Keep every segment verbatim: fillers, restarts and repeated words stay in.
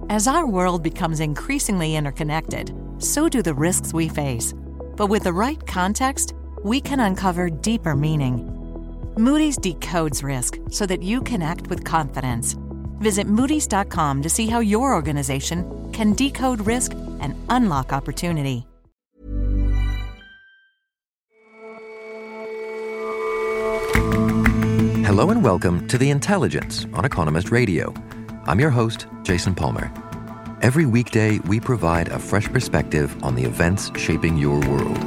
As our world becomes increasingly interconnected, so do the risks we face. But with the right context, we can uncover deeper meaning. Moody's decodes risk so that you can act with confidence. Visit Moody's dot com to see how your organization can decode risk and unlock opportunity. Hello and welcome to The Intelligence on Economist Radio. I'm your host, Jason Palmer. Every weekday, we provide a fresh perspective on the events shaping your world.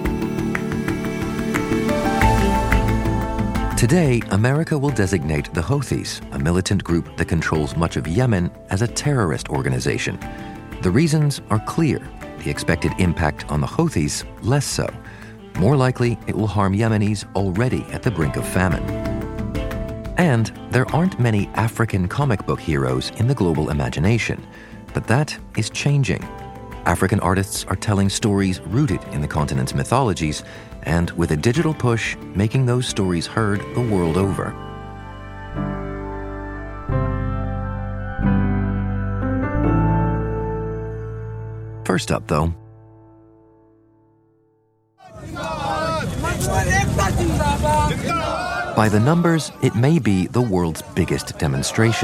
Today, America will designate the Houthis, a militant group that controls much of Yemen, as a terrorist organization. The reasons are clear. The expected impact on the Houthis, less so. More likely, it will harm Yemenis already at the brink of famine. And there aren't many African comic book heroes in the global imagination, but that is changing. African artists are telling stories rooted in the continent's mythologies, and with a digital push, making those stories heard the world over. First up, though, by the numbers, it may be the world's biggest demonstration.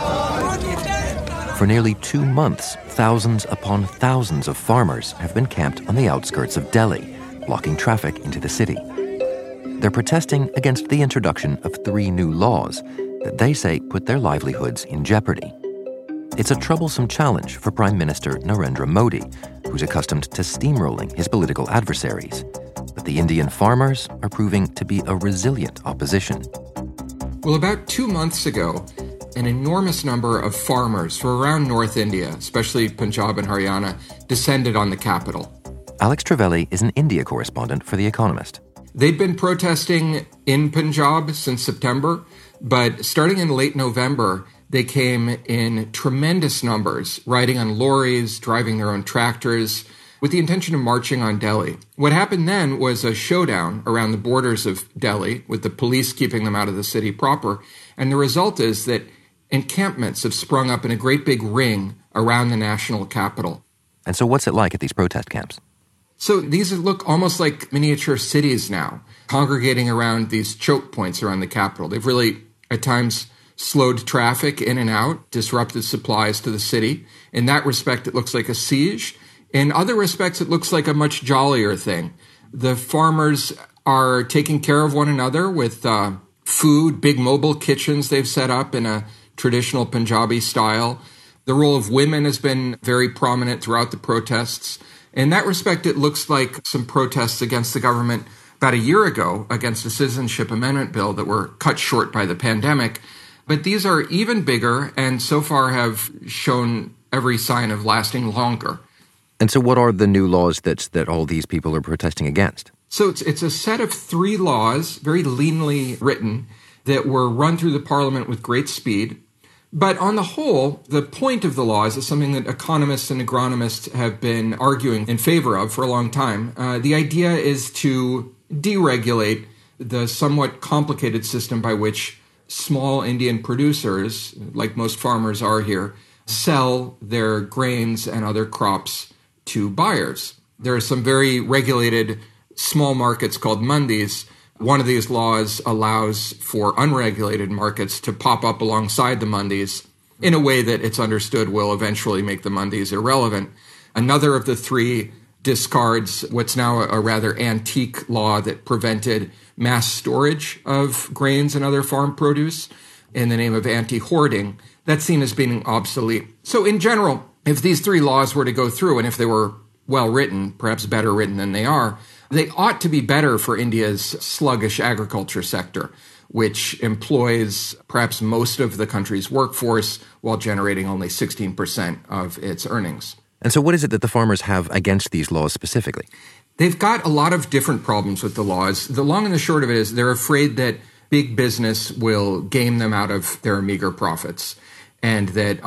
For nearly two months, thousands upon thousands of farmers have been camped on the outskirts of Delhi, blocking traffic into the city. They're protesting against the introduction of three new laws that they say put their livelihoods in jeopardy. It's a troublesome challenge for Prime Minister Narendra Modi, who's accustomed to steamrolling his political adversaries. But the Indian farmers are proving to be a resilient opposition. Well, about two months ago, an enormous number of farmers from around North India, especially Punjab and Haryana, descended on the capital. Alex Trevelli is an India correspondent for The Economist. They'd been protesting in Punjab since September, but starting in late November, they came in tremendous numbers, riding on lorries, driving their own tractors, with the intention of marching on Delhi. What happened then was a showdown around the borders of Delhi, with the police keeping them out of the city proper, and the result is that encampments have sprung up in a great big ring around the national capital. And so what's it like at these protest camps? So these look almost like miniature cities now, congregating around these choke points around the capital. They've really, at times, slowed traffic in and out, disrupted supplies to the city. In that respect, it looks like a siege. In other respects, it looks like a much jollier thing. The farmers are taking care of one another with uh, food, big mobile kitchens they've set up in a traditional Punjabi style. The role of women has been very prominent throughout the protests. In that respect, it looks like some protests against the government about a year ago against a citizenship amendment bill that were cut short by the pandemic. But these are even bigger and so far have shown every sign of lasting longer. And so what are the new laws that, that all these people are protesting against? So it's, it's a set of three laws, very leanly written, that were run through the parliament with great speed. But on the whole, the point of the laws is something that economists and agronomists have been arguing in favor of for a long time. Uh, the idea is to deregulate the somewhat complicated system by which small Indian producers, like most farmers are here, sell their grains and other crops to buyers. There are some very regulated small markets called mandis. One of these laws allows for unregulated markets to pop up alongside the mandis in a way that it's understood will eventually make the mandis irrelevant. Another of the three discards what's now a rather antique law that prevented mass storage of grains and other farm produce in the name of anti-hoarding. That's seen as being obsolete. So in general, if these three laws were to go through, and if they were well written, perhaps better written than they are, they ought to be better for India's sluggish agriculture sector, which employs perhaps most of the country's workforce while generating only sixteen percent of its earnings. And so what is it that the farmers have against these laws specifically? They've got a lot of different problems with the laws. The long and the short of it is they're afraid that big business will game them out of their meager profits, and that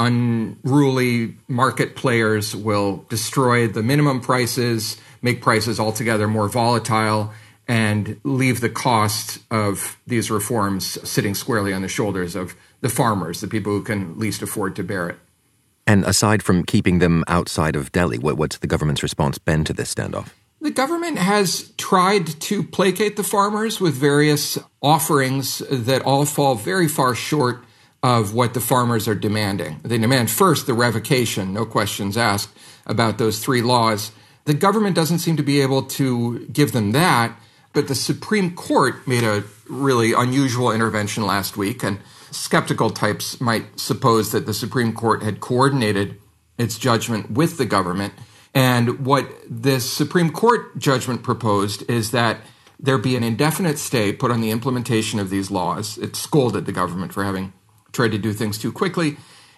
unruly market players will destroy the minimum prices, make prices altogether more volatile, and leave the cost of these reforms sitting squarely on the shoulders of the farmers, the people who can least afford to bear it. And aside from keeping them outside of Delhi, what, what's the government's response been to this standoff? The government has tried to placate the farmers with various offerings that all fall very far short of what the farmers are demanding. They demand first the revocation, no questions asked, about those three laws. The government doesn't seem to be able to give them that, but the Supreme Court made a really unusual intervention last week, and skeptical types might suppose that the Supreme Court had coordinated its judgment with the government. And what this Supreme Court judgment proposed is that there be an indefinite stay put on the implementation of these laws. It scolded the government for having tried to do things too quickly.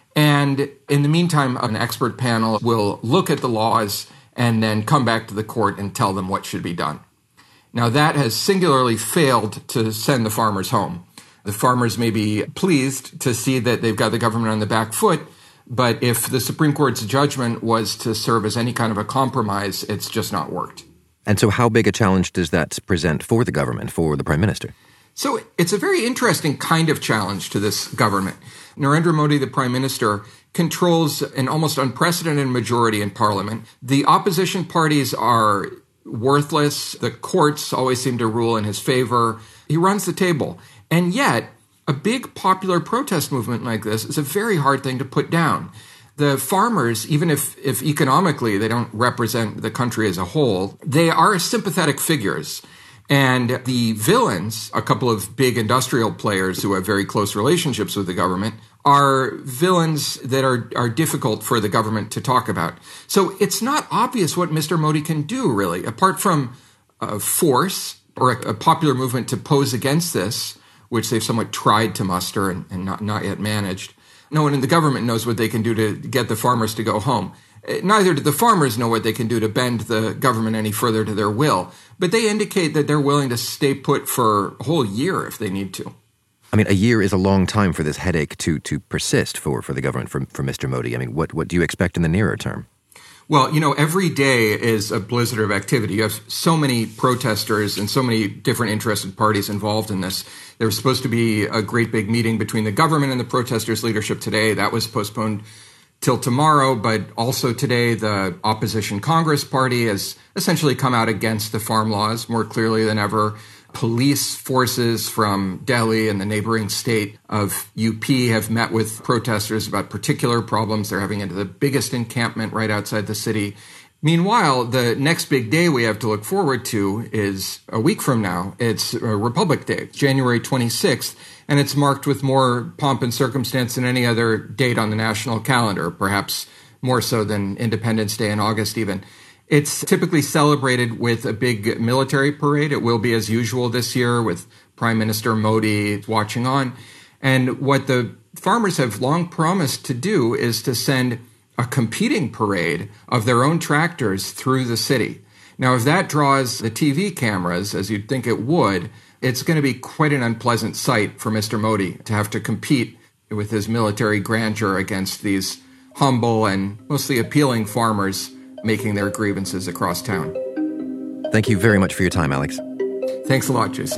And in the meantime, an expert panel will look at the laws and then come back to the court and tell them what should be done. Now, that has singularly failed to send the farmers home. The farmers may be pleased to see that they've got the government on the back foot, but if the Supreme Court's judgment was to serve as any kind of a compromise, it's just not worked. And so how big a challenge does that present for the government, for the Prime Minister? So it's a very interesting kind of challenge to this government. Narendra Modi, the Prime Minister, controls an almost unprecedented majority in Parliament. The opposition parties are worthless. The courts always seem to rule in his favor. He runs the table. And yet, a big popular protest movement like this is a very hard thing to put down. The farmers, even if, if economically they don't represent the country as a whole, they are sympathetic figures. And the villains, a couple of big industrial players who have very close relationships with the government, are villains that are, are difficult for the government to talk about. So it's not obvious what Mister Modi can do, really, apart from uh, force or a, a popular movement to pose against this, which they've somewhat tried to muster and, and not, not yet managed. No one in the government knows what they can do to get the farmers to go home. Neither do the farmers know what they can do to bend the government any further to their will. But they indicate that they're willing to stay put for a whole year if they need to. I mean, a year is a long time for this headache to to persist for, for the government, for, for Mister Modi. I mean, what, what do you expect in the nearer term? Well, you know, every day is a blizzard of activity. You have so many protesters and so many different interested parties involved in this. There was supposed to be a great big meeting between the government and the protesters' leadership today. That was postponed till tomorrow, but also today the opposition Congress Party has essentially come out against the farm laws more clearly than ever. Police forces from Delhi and the neighboring state of U P have met with protesters about particular problems they're having into the biggest encampment right outside the city. Meanwhile, the next big day we have to look forward to is a week from now. It's Republic Day, January twenty-sixth, and it's marked with more pomp and circumstance than any other date on the national calendar, perhaps more so than Independence Day in August even. It's typically celebrated with a big military parade. It will be as usual this year with Prime Minister Modi watching on. And what the farmers have long promised to do is to send a competing parade of their own tractors through the city. Now, if that draws the T V cameras, as you'd think it would, it's going to be quite an unpleasant sight for Mister Modi to have to compete with his military grandeur against these humble and mostly appealing farmers making their grievances across town. Thank you very much for your time, Alex. Thanks a lot, Jason.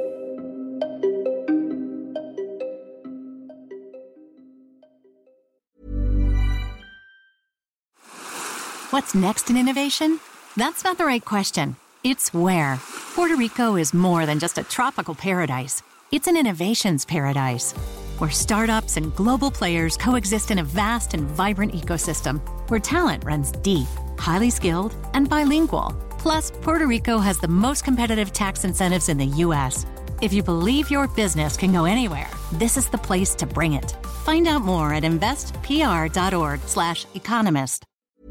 What's next in innovation? That's not the right question. It's where. Puerto Rico is more than just a tropical paradise. It's an innovations paradise, where startups and global players coexist in a vast and vibrant ecosystem, where talent runs deep, highly skilled, and bilingual. Plus, Puerto Rico has the most competitive tax incentives in the U S. If you believe your business can go anywhere, this is the place to bring it. Find out more at investpr.org slash economist.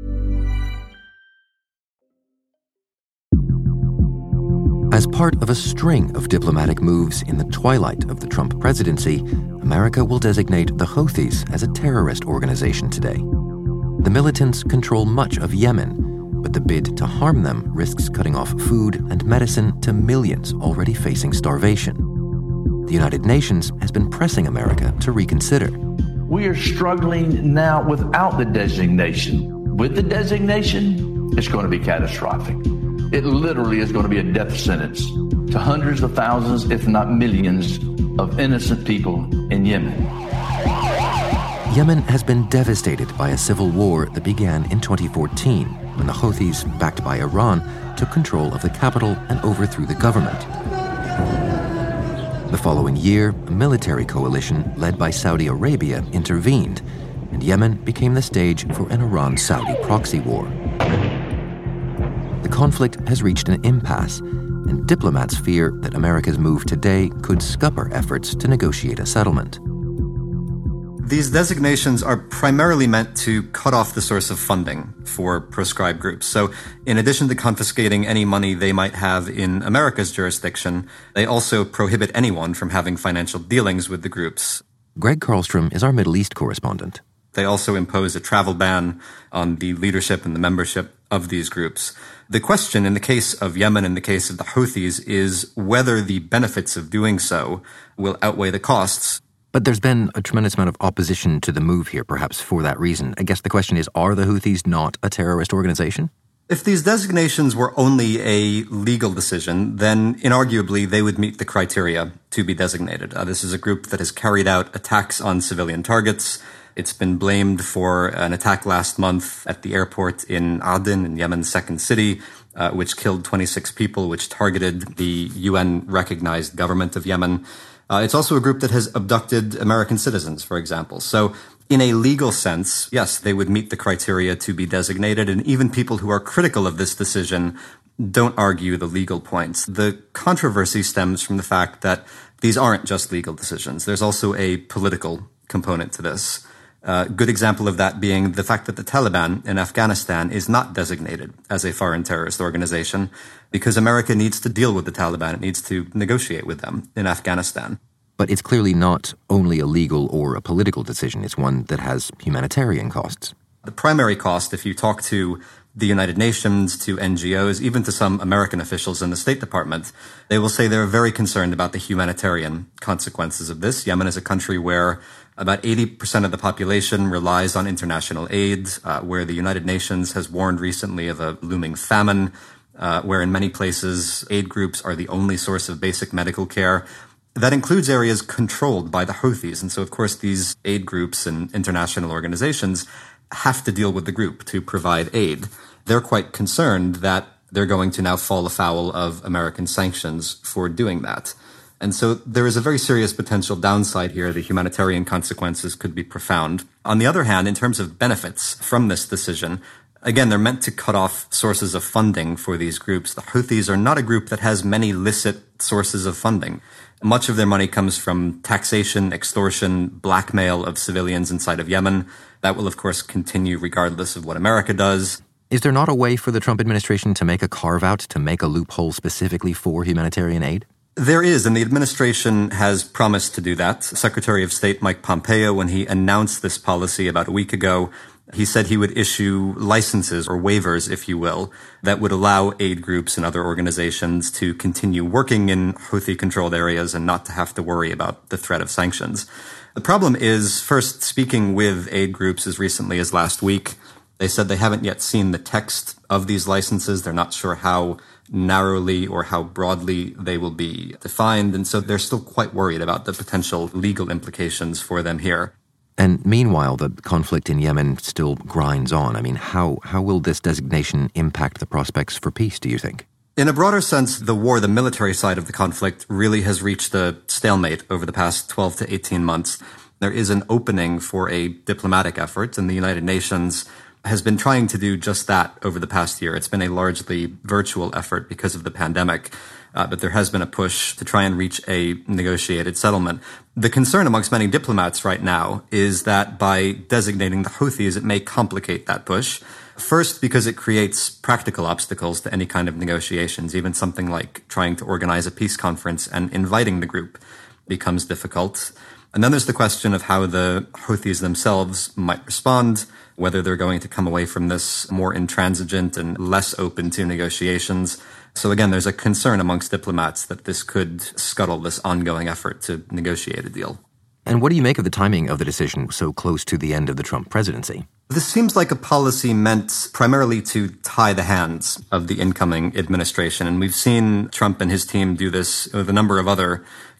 As part of a string of diplomatic moves in the twilight of the Trump presidency, America will designate the Houthis as a terrorist organization today. The militants control much of Yemen, but the bid to harm them risks cutting off food and medicine to millions already facing starvation. The United Nations has been pressing America to reconsider. We are struggling now without the designation. With the designation, it's going to be catastrophic. It literally is going to be a death sentence to hundreds of thousands, if not millions, of innocent people in Yemen. Yemen has been devastated by a civil war that began in twenty fourteen, when the Houthis, backed by Iran, took control of the capital and overthrew the government. The following year, a military coalition led by Saudi Arabia intervened, and Yemen became the stage for an Iran-Saudi proxy war. The conflict has reached an impasse, and diplomats fear that America's move today could scupper efforts to negotiate a settlement. These designations are primarily meant to cut off the source of funding for proscribed groups. So in addition to confiscating any money they might have in America's jurisdiction, they also prohibit anyone from having financial dealings with the groups. Greg Karlstrom is our Middle East correspondent. They also impose a travel ban on the leadership and the membership of these groups. The question in the case of Yemen, in the case of the Houthis, is whether the benefits of doing so will outweigh the costs. But there's been a tremendous amount of opposition to the move here, perhaps for that reason. I guess the question is, are the Houthis not a terrorist organization? If these designations were only a legal decision, then inarguably they would meet the criteria to be designated. Uh, this is a group that has carried out attacks on civilian targets. It's been blamed for an attack last month at the airport in Aden, in Yemen's second city, uh, which killed twenty-six people, which targeted the U N-recognized government of Yemen. Uh, it's also a group that has abducted American citizens, for example. So in a legal sense, yes, they would meet the criteria to be designated, and even people who are critical of this decision don't argue the legal points. The controversy stems from the fact that these aren't just legal decisions. There's also a political component to this. A uh, good example of that being the fact that the Taliban in Afghanistan is not designated as a foreign terrorist organization because America needs to deal with the Taliban. It needs to negotiate with them in Afghanistan. But it's clearly not only a legal or a political decision. It's one that has humanitarian costs. The primary cost, if you talk to the United Nations, to N G Os, even to some American officials in the State Department, they will say they're very concerned about the humanitarian consequences of this. Yemen is a country where about eighty percent of the population relies on international aid, uh, where the United Nations has warned recently of a looming famine, uh, where in many places aid groups are the only source of basic medical care. That includes areas controlled by the Houthis. And so, of course, these aid groups and international organizations have to deal with the group to provide aid. They're quite concerned that they're going to now fall afoul of American sanctions for doing that. And so there is a very serious potential downside here. The humanitarian consequences could be profound. On the other hand, in terms of benefits from this decision, again, they're meant to cut off sources of funding for these groups. The Houthis are not a group that has many licit sources of funding. Much of their money comes from taxation, extortion, blackmail of civilians inside of Yemen. That will, of course, continue regardless of what America does. Is there not a way for the Trump administration to make a carve-out, to make a loophole specifically for humanitarian aid? There is, and the administration has promised to do that. Secretary of State Mike Pompeo, when he announced this policy about a week ago, he said he would issue licenses or waivers, if you will, that would allow aid groups and other organizations to continue working in Houthi-controlled areas and not to have to worry about the threat of sanctions. The problem is, first, speaking with aid groups as recently as last week, they said they haven't yet seen the text of these licenses. They're not sure how narrowly or how broadly they will be defined, and so they're still quite worried about the potential legal implications for them here. And meanwhile, the conflict in Yemen still grinds on. I mean, how, how will this designation impact the prospects for peace, do you think? In a broader sense, the war, the military side of the conflict, really has reached a stalemate over the past twelve to eighteen months. There is an opening for a diplomatic effort, and the United Nations has been trying to do just that over the past year. It's been a largely virtual effort because of the pandemic. Uh, but there has been a push to try and reach a negotiated settlement. The concern amongst many diplomats right now is that by designating the Houthis, it may complicate that push. First, because it creates practical obstacles to any kind of negotiations. Even something like trying to organize a peace conference and inviting the group becomes difficult. And then there's the question of how the Houthis themselves might respond, whether they're going to come away from this more intransigent and less open to negotiations. So again, there's a concern amongst diplomats that this could scuttle this ongoing effort to negotiate a deal. And what do you make of the timing of the decision so close to the end of the Trump presidency? This seems like a policy meant primarily to tie the hands of the incoming administration. And we've seen Trump and his team do this with a number of other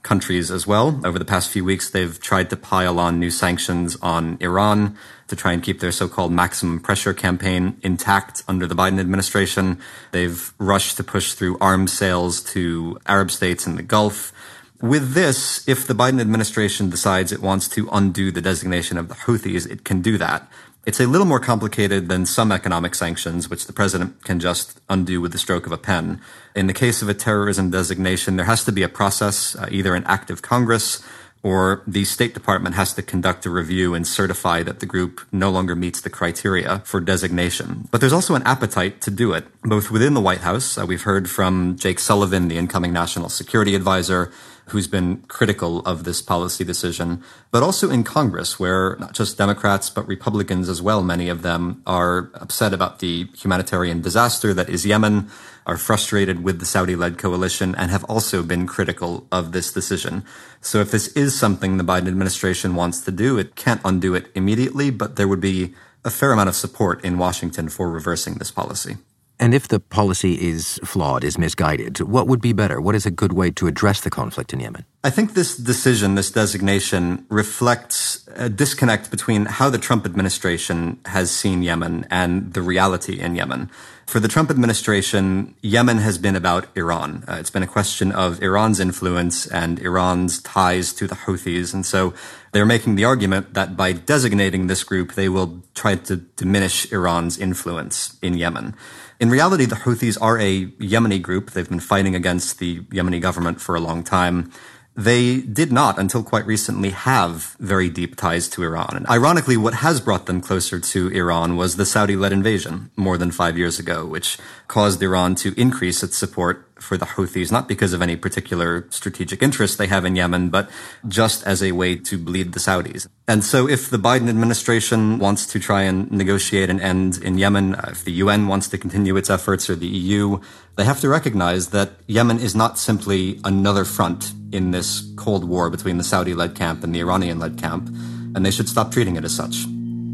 countries as well. Over the past few weeks, they've tried to pile on new sanctions on Iran to try and keep their so-called maximum pressure campaign intact under the Biden administration. They've rushed to push through arms sales to Arab states in the Gulf. With this, if the Biden administration decides it wants to undo the designation of the Houthis, it can do that. It's a little more complicated than some economic sanctions, which the president can just undo with the stroke of a pen. In the case of a terrorism designation, there has to be a process, uh, either an act of Congress, or the State Department has to conduct a review and certify that the group no longer meets the criteria for designation. But there's also an appetite to do it, both within the White House. Uh, we've heard from Jake Sullivan, the incoming national security advisor, who's been critical of this policy decision, but also in Congress, where not just Democrats, but Republicans as well, many of them are upset about the humanitarian disaster that is Yemen, are frustrated with the Saudi-led coalition, and have also been critical of this decision. So if this is something the Biden administration wants to do, it can't undo it immediately, but there would be a fair amount of support in Washington for reversing this policy. And if the policy is flawed, is misguided, what would be better? What is a good way to address the conflict in Yemen? I think this decision, this designation, reflects a disconnect between how the Trump administration has seen Yemen and the reality in Yemen. For the Trump administration, Yemen has been about Iran. Uh, it's been a question of Iran's influence and Iran's ties to the Houthis. And so they're making the argument that by designating this group, they will try to diminish Iran's influence in Yemen. In reality, the Houthis are a Yemeni group. They've been fighting against the Yemeni government for a long time. They did not, until quite recently, have very deep ties to Iran. And ironically, what has brought them closer to Iran was the Saudi-led invasion more than five years ago, which caused Iran to increase its support for the Houthis, not because of any particular strategic interest they have in Yemen, but just as a way to bleed the Saudis. And so if the Biden administration wants to try and negotiate an end in Yemen, if the U N wants to continue its efforts, or the E U, they have to recognize that Yemen is not simply another front in this Cold War between the Saudi-led camp and the Iranian-led camp, and they should stop treating it as such.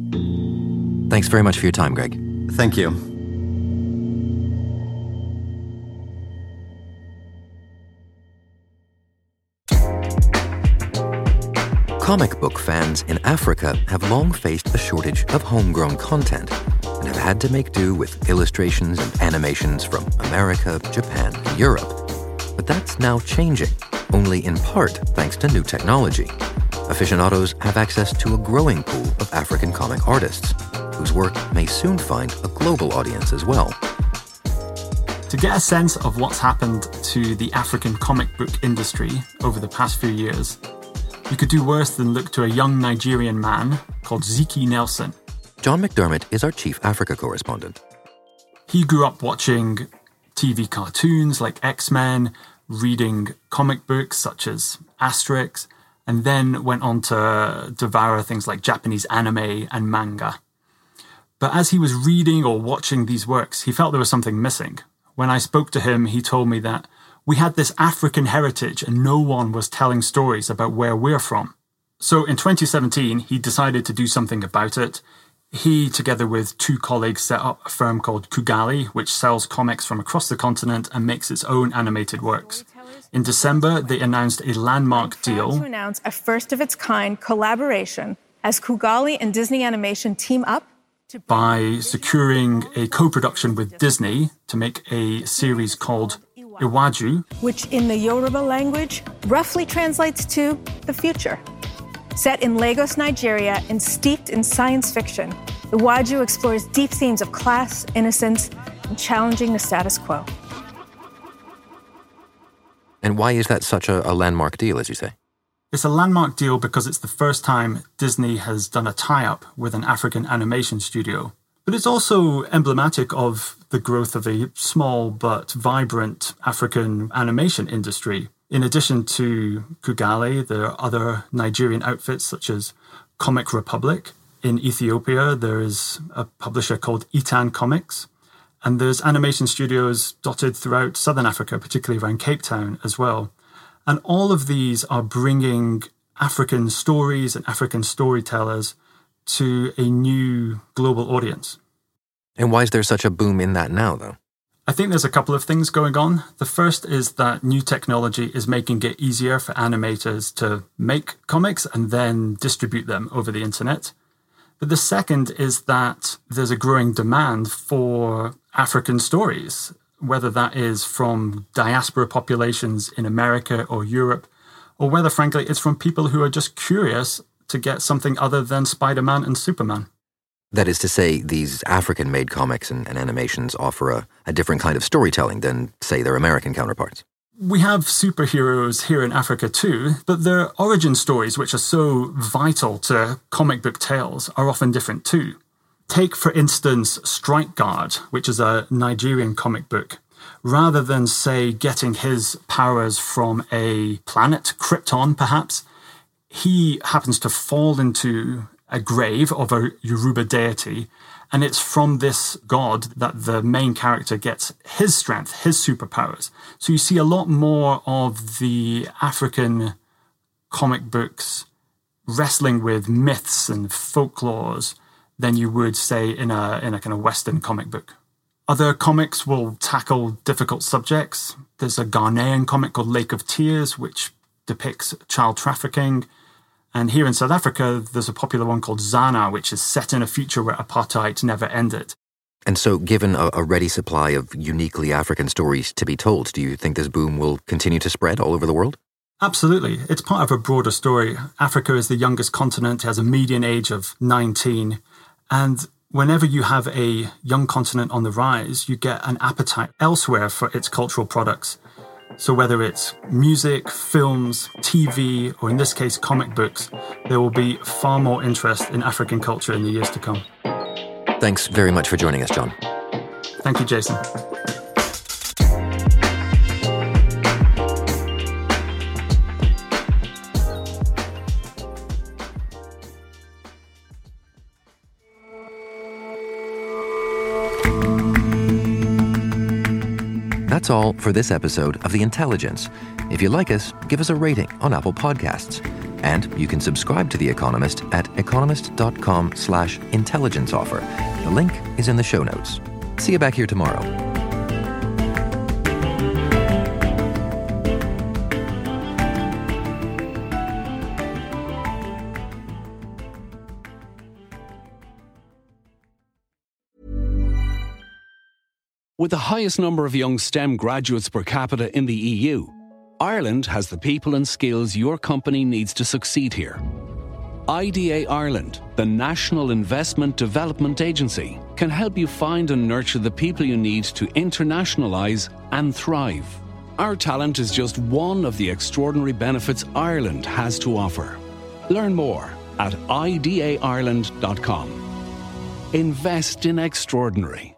Thanks very much for your time, Greg. Thank you. Comic book fans in Africa have long faced a shortage of homegrown content and have had to make do with illustrations and animations from America, Japan, and Europe. But that's now changing, only in part thanks to new technology. Aficionados have access to a growing pool of African comic artists, whose work may soon find a global audience as well. To get a sense of what's happened to the African comic book industry over the past few years, you could do worse than look to a young Nigerian man called Ziki Nelson. John McDermott is our chief Africa correspondent. He grew up watching T V cartoons like X-Men, reading comic books such as Asterix, and then went on to devour things like Japanese anime and manga. But as he was reading or watching these works, he felt there was something missing. When I spoke to him, he told me that we had this African heritage and no one was telling stories about where we're from. So in twenty seventeen, he decided to do something about it. He, together with two colleagues, set up a firm called Kugali, which sells comics from across the continent and makes its own animated works. In December, they announced a landmark deal to announce a first-of-its-kind collaboration as Kugali and Disney Animation team up to by securing a co-production with Disney to make a series called Iwaju, which in the Yoruba language roughly translates to the future. Set in Lagos, Nigeria, and steeped in science fiction, Iwaju explores deep themes of class, innocence, and challenging the status quo. And why is that such a, a landmark deal, as you say? It's a landmark deal because it's the first time Disney has done a tie-up with an African animation studio. But it's also emblematic of the growth of a small but vibrant African animation industry. In addition to Kugali, there are other Nigerian outfits such as Comic Republic. In Ethiopia, there is a publisher called Etan Comics. And there's animation studios dotted throughout Southern Africa, particularly around Cape Town as well. And all of these are bringing African stories and African storytellers to a new global audience. And why is there such a boom in that now, though? I think there's a couple of things going on. The first is that new technology is making it easier for animators to make comics and then distribute them over the internet. But the second is that there's a growing demand for African stories, whether that is from diaspora populations in America or Europe, or whether, frankly, it's from people who are just curious to get something other than Spider-Man and Superman. That is to say, these African-made comics and, and animations offer a, a different kind of storytelling than, say, their American counterparts. We have superheroes here in Africa too, but their origin stories, which are so vital to comic book tales, are often different too. Take, for instance, Strike Guard, which is a Nigerian comic book. Rather than, say, getting his powers from a planet, Krypton perhaps, he happens to fall into a grave of a Yoruba deity, and it's from this god that the main character gets his strength, his superpowers. So you see a lot more of the African comic books wrestling with myths and folklores than you would, say, in a in a kind of Western comic book. Other comics will tackle difficult subjects. There's a Ghanaian comic called Lake of Tears, which depicts child trafficking. And here in South Africa, there's a popular one called Zana, which is set in a future where apartheid never ended. And so, given a, a ready supply of uniquely African stories to be told, do you think this boom will continue to spread all over the world? Absolutely. It's part of a broader story. Africa is the youngest continent, has a median age of nineteen. And whenever you have a young continent on the rise, you get an appetite elsewhere for its cultural products. So whether it's music, films, T V, or in this case, comic books, there will be far more interest in African culture in the years to come. Thanks very much for joining us, John. Thank you, Jason. That's all for this episode of The Intelligence. If you like us, give us a rating on Apple Podcasts. And you can subscribe to The Economist at economist.com slash intelligence offer. The link is in the show notes. See you back here tomorrow. With the highest number of young STEM graduates per capita in the E U, Ireland has the people and skills your company needs to succeed here. I D A Ireland, the National Investment Development Agency, can help you find and nurture the people you need to internationalise and thrive. Our talent is just one of the extraordinary benefits Ireland has to offer. Learn more at I D A Ireland dot com. Invest in extraordinary.